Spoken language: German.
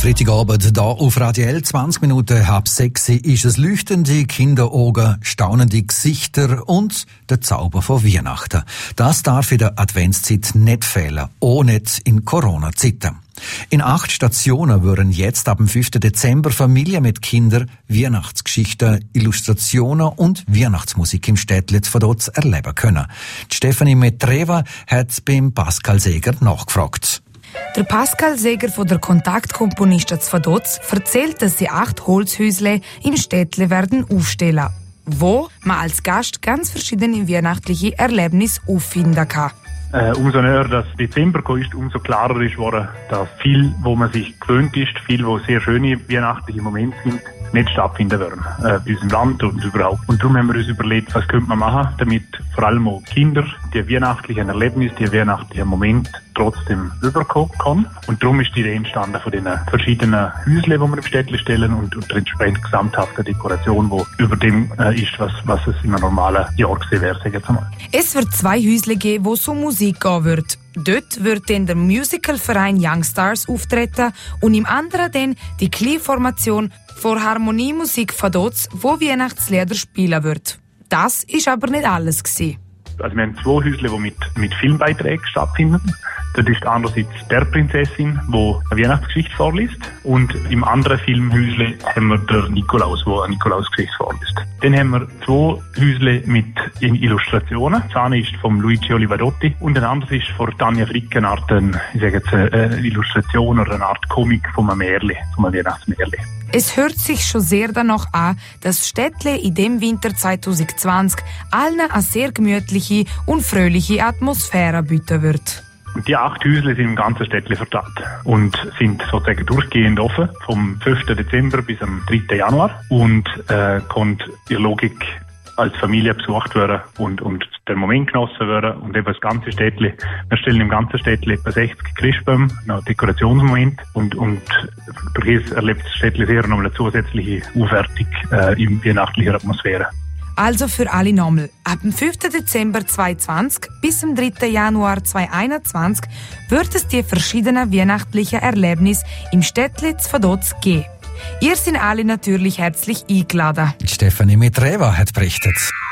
Freitagabend hier auf Radio L, 20 Minuten ab 6 ist es leuchtende Kinderaugen, staunende Gesichter und der Zauber von Weihnachten. Das darf in der Adventszeit nicht fehlen, auch nicht in Corona-Zeiten. In 8 Stationen würden jetzt ab dem 5. Dezember Familien mit Kindern Weihnachtsgeschichten, Illustrationen und Weihnachtsmusik im Städtli von dort erleben können. Die Stefanie Metreva hat beim Pascal Seeger nachgefragt. Der Pascal Seeger von der Kontaktkomponisten von Dotz erzählt, dass sie 8 Holzhäusle im Städtli werden aufstellen, wo man als Gast ganz verschiedene weihnachtliche Erlebnisse auffinden kann. Umso näher das Dezember ist, umso klarer ist worden, dass viel, wo man sich gewöhnt ist, viel, wo sehr schöne weihnachtliche Momente sind, nicht stattfinden werden, bei uns im Land und überhaupt. Und darum haben wir uns überlegt, was könnte man machen, damit vor allem auch Kinder die weihnachtlichen Erlebnisse, die weihnachtlichen Momente trotzdem überkommen können. Und darum ist die Idee entstanden von den verschiedenen Häuschen, die wir im Städtli stellen und der entsprechend gesamthaften Dekoration, die über dem ist, was es in einem normalen Jahr gesehen wäre, sage ich jetzt einmal. Es wird 2 Häusle geben, wo so Musik gehen wird. Dort wird dann der Musicalverein Youngstars auftreten und im anderen dann die Kleinformation vor Harmoniemusik von Dotz, wo Weihnachtslieder spielen wird. Das ist aber nicht alles gewesen. Also wir haben 2 Häusle, die mit Filmbeiträgen stattfinden. Dort ist einerseits der Prinzessin, die eine Weihnachtsgeschichte vorliest. Und im anderen Filmhäusle haben wir den Nikolaus, der eine Nikolausgeschichte vorliest. Dann haben wir 2 Häusle mit Illustrationen. Das eine ist von Luigi Olivarotti und ein anderes ist von Tanja Frick, eine Art, eine Illustration oder eine Art Comic von einem Märchen, von einem Weihnachtsmärchen. Es hört sich schon sehr danach an, dass Städtli in dem Winter 2020 allen eine sehr gemütliche und fröhliche Atmosphäre bieten wird. Die 8 Häusle sind im ganzen Städtli verteilt und sind sozusagen durchgehend offen, vom 5. Dezember bis am 3. Januar und kann in Logik als Familie besucht werden und der Moment genossen werden und eben das ganze Städtli. Wir stellen im ganzen Städtli etwa 60 Christbäume, noch Dekorationsmoment und durch das erlebt das Städtli sehr noch eine zusätzliche Aufwertung in weihnachtlicher Atmosphäre. Also für alle nochmal. Ab dem 5. Dezember 2020 bis zum 3. Januar 2021 wird es die verschiedenen weihnachtlichen Erlebnisse im Städtli von Dotz geben. Ihr seid alle natürlich herzlich eingeladen. Stefanie Metreva hat berichtet.